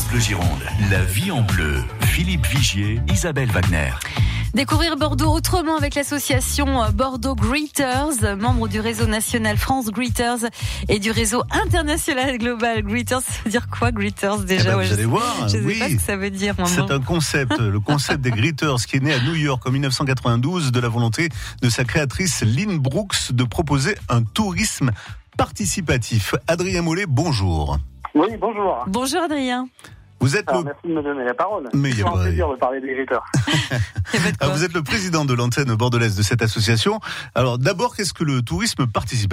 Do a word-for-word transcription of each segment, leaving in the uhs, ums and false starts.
France Bleu Gironde, la vie en bleu. Philippe Vigier, Isabelle Wagner. Découvrir Bordeaux autrement avec l'association Bordeaux Greeters, membre du réseau national France Greeters et du réseau international global Greeters. Ça veut dire quoi, Greeters, déjà? Eh ben, ouais, vous allez voir. Je ne oui. sais pas ce que ça veut dire. Maman. C'est un concept, le concept des Greeters qui est né à New York en dix-neuf cent quatre-vingt-douze de la volonté de sa créatrice Lynn Brooks de proposer un tourisme participatif. Adrien Mollet, bonjour. Oui, bonjour. Bonjour Adrien. Vous êtes Alors, le... Merci de me donner la parole. Mais il y a C'est un pas... plaisir de parler des Greeters. Alors, vous êtes le président de l'antenne bordelaise de cette association. Alors d'abord, qu'est-ce que le tourisme participatif ?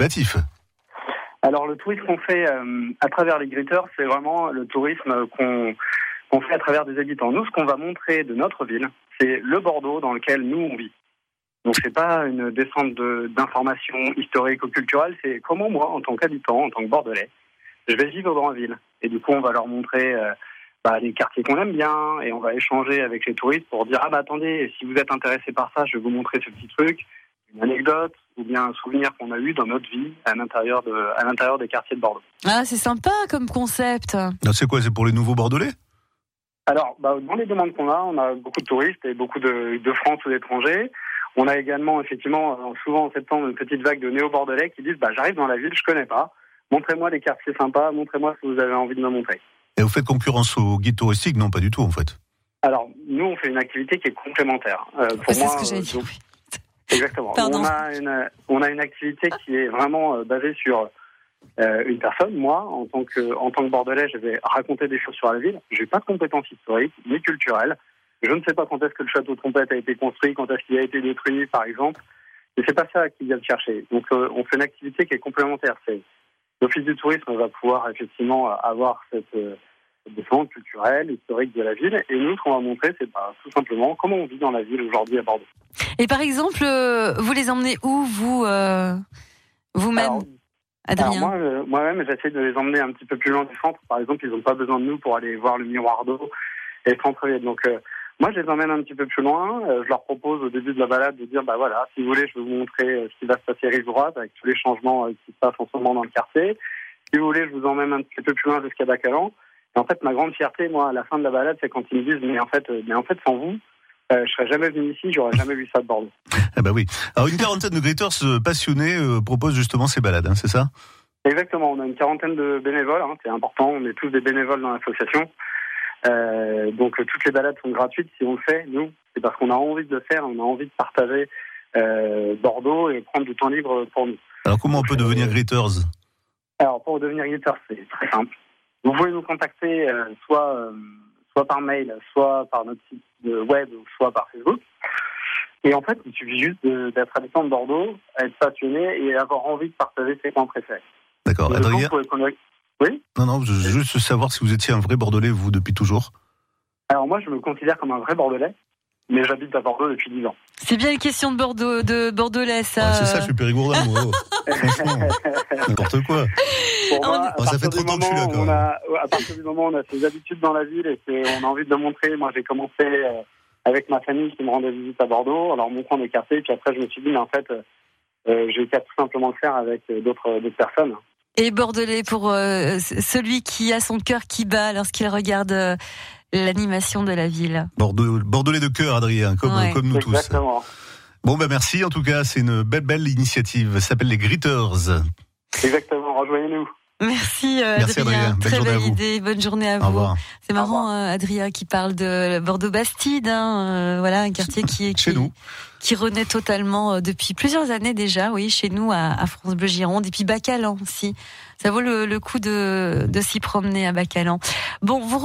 Alors le tourisme qu'on fait euh, à travers les Greeters, c'est vraiment le tourisme qu'on, qu'on fait à travers des habitants. Nous, ce qu'on va montrer de notre ville, c'est le Bordeaux dans lequel nous on vit. Donc c'est pas une descente de, d'informations historico-culturelles, c'est comment moi, en tant qu'habitant, en tant que Bordelais, je vais vivre dans la ville. Et du coup, on va leur montrer euh, bah, les quartiers qu'on aime bien, et on va échanger avec les touristes pour dire « Ah bah attendez, si vous êtes intéressé par ça, je vais vous montrer ce petit truc, une anecdote, ou bien un souvenir qu'on a eu dans notre vie à l'intérieur, de, à l'intérieur des quartiers de Bordeaux. » Ah, c'est sympa comme concept. Non, c'est quoi, c'est pour les nouveaux Bordelais ? Alors, bah, dans les demandes qu'on a, on a beaucoup de touristes et beaucoup de, de France ou d'étrangers. On a également, effectivement, souvent en septembre, une petite vague de néo-bordelais qui disent bah, « J'arrive dans la ville, je connais pas. Montrez-moi des quartiers sympas, montrez-moi ce que vous avez envie de me montrer. » Et vous faites concurrence aux guides touristiques ? Non, pas du tout, en fait. Alors, nous, on fait une activité qui est complémentaire. Euh, pour c'est moi, ce que j'allais dire. donc, exactement. Pardon. On a une, on a une activité qui est vraiment euh, basée sur euh, une personne. Moi, en tant que, en tant que Bordelais, je vais raconter des choses sur la ville. J'ai pas de compétences historiques ni culturelles. Je ne sais pas quand est-ce que le château de Trompette a été construit, quand est-ce qu'il a été détruit, par exemple. Et c'est pas ça qu'ils viennent chercher. Donc, euh, on fait une activité qui est complémentaire. C'est l'Office du tourisme va pouvoir effectivement avoir cette, euh, cette descente culturelle, historique de la ville. Et nous, ce qu'on va montrer, c'est bah, tout simplement comment on vit dans la ville aujourd'hui à Bordeaux. Et par exemple, euh, vous les emmenez où, vous, euh, vous-même, alors, Adrien? alors moi, euh, moi-même, j'essaie de les emmener un petit peu plus loin du centre. Par exemple, ils n'ont pas besoin de nous pour aller voir le miroir d'eau et le centre-ville. Donc, euh, moi, je les emmène un petit peu plus loin. Euh, je leur propose au début de la balade de dire, bah voilà, si vous voulez, je vais vous montrer euh, ce qui va se passer rive droite avec tous les changements euh, qui se passent en ce moment dans le quartier. Si vous voulez, je vous emmène un petit peu plus loin jusqu'à Bacalan. Et en fait, ma grande fierté, moi, à la fin de la balade, c'est quand ils me disent, mais en fait, euh, mais en fait, sans vous, euh, je serais jamais venu ici, j'aurais jamais vu ça de Bordeaux. Ah bah oui. Alors une quarantaine de Greeters euh, passionnés euh, proposent justement ces balades, hein, c'est ça ? Exactement. On a une quarantaine de bénévoles. Hein, c'est important. On est tous des bénévoles dans l'association. Euh, donc euh, toutes les balades sont gratuites. Si on le fait, nous, c'est parce qu'on a envie de le faire, on a envie de partager euh, Bordeaux et prendre du temps libre pour nous. Alors comment on peut donc, devenir euh, Greeters ? Alors pour devenir Greeters, c'est très simple. Vous pouvez nous contacter euh, soit euh, soit par mail, soit par notre site de web, soit par Facebook. Et en fait, il suffit juste de, d'être habitant de Bordeaux, être passionné et avoir envie de partager ses coins préférés. D'accord. Et Adrien ? vous pouvez... Oui. Non, non, je veux juste savoir si vous étiez un vrai Bordelais, vous, depuis toujours. Alors moi, je me considère comme un vrai Bordelais, mais j'habite à Bordeaux depuis dix ans. C'est bien une question de Bordeaux, de Bordelais, ça. Ouais, c'est ça, je suis périgourdin, moi. Oh. Franchement, n'importe quoi. Pour moi, à Oh, ça fait partir trop du temps que je suis là, moment quand où on même. a, à partir du moment où on a ses habitudes dans la ville et qu'on a envie de le montrer, moi j'ai commencé euh, avec ma famille qui me rendait visite à Bordeaux, alors montrant des quartiers, puis après je me suis dit, mais en fait, euh, j'ai qu'à tout simplement le faire avec d'autres, d'autres personnes. Et Bordelais pour euh, celui qui a son cœur qui bat lorsqu'il regarde euh, l'animation de la ville. Bordeaux, Bordelais de cœur, Adrien, comme, Ouais. comme nous Exactement. tous. Bon, bah merci, en tout cas, c'est une belle, belle initiative. Ça s'appelle les Greeters. Exactement, rejoignez-nous. Merci, euh, Merci, Adrien. Adrien. Belle Très journée à belle vous. idée. Bonne journée à Au vous. revoir. C'est Au marrant, revoir. euh, Adrien, qui parle de Bordeaux-Bastide. Hein, euh, voilà, un quartier qui est Chez qui, nous. qui renaît totalement euh, depuis plusieurs années déjà. Oui, chez nous à, à France Bleu Gironde et puis Bacalan aussi. Ça vaut le, le coup de, de s'y promener à Bacalan. Bon, vous